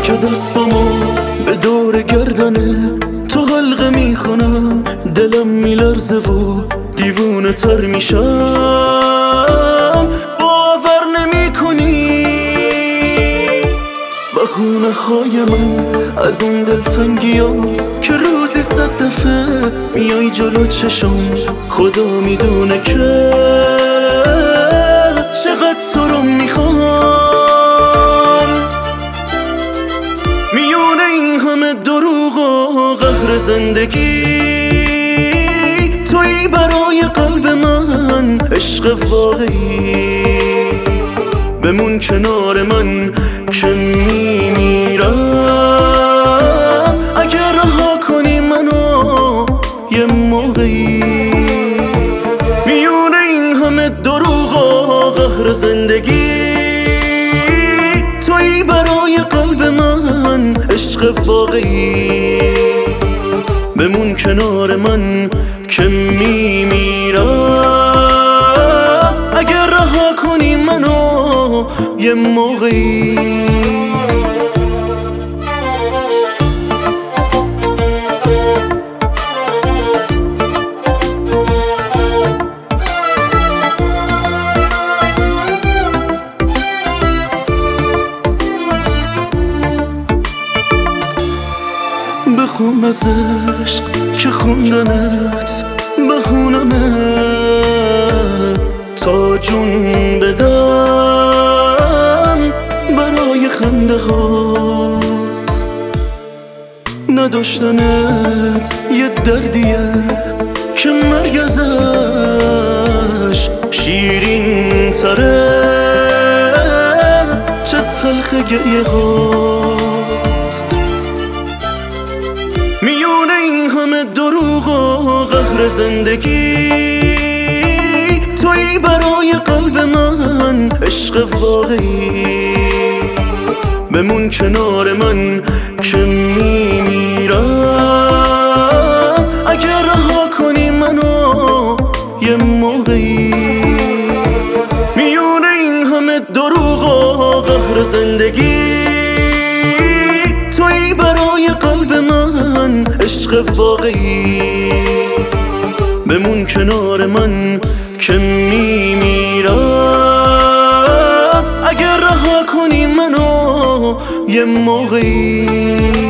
که دستمو به دور گردنه تو حلقه میکنم، دلم میلرزه و دیوونه تر میشم. باور نمی کنی بهونه های من از اون دلتنگی هاست که روزی 100 دفعه میای جلو چشم. خدا میدونه که چقدر تو رو میخوام. میونه این همه دروغ و قهر زندگی، تویی برای قلب من عشق واقعی. بمون کنار من که میمیرم، اگر رها کنی منو یه موقعی. میونه این همه دروغ و قهر زندگی، تویی برای قلب من عشق واقعی. بمون کنار من که میمیرم، اگر رها کنی منو یه موقعی. بخون از عشق که خوندنت بخونمه تا جون بدم برای خنده هات. نداشتنت یه دردیه که مرگ ازش شیرین تره، چه تلخ گریه هات. میونه این همه دروغ و قهر زندگی، تویی برای قلب من عشق واقعی. بمون کنار من که میمیرم، اگر رها کنی منو یه موقعی. میونه این همه دروغ و قهر زندگی، تویی برای قلب من عشق واقعی. بمون کنار من که میمیرم، اگر رها کنی منو یه موقعی.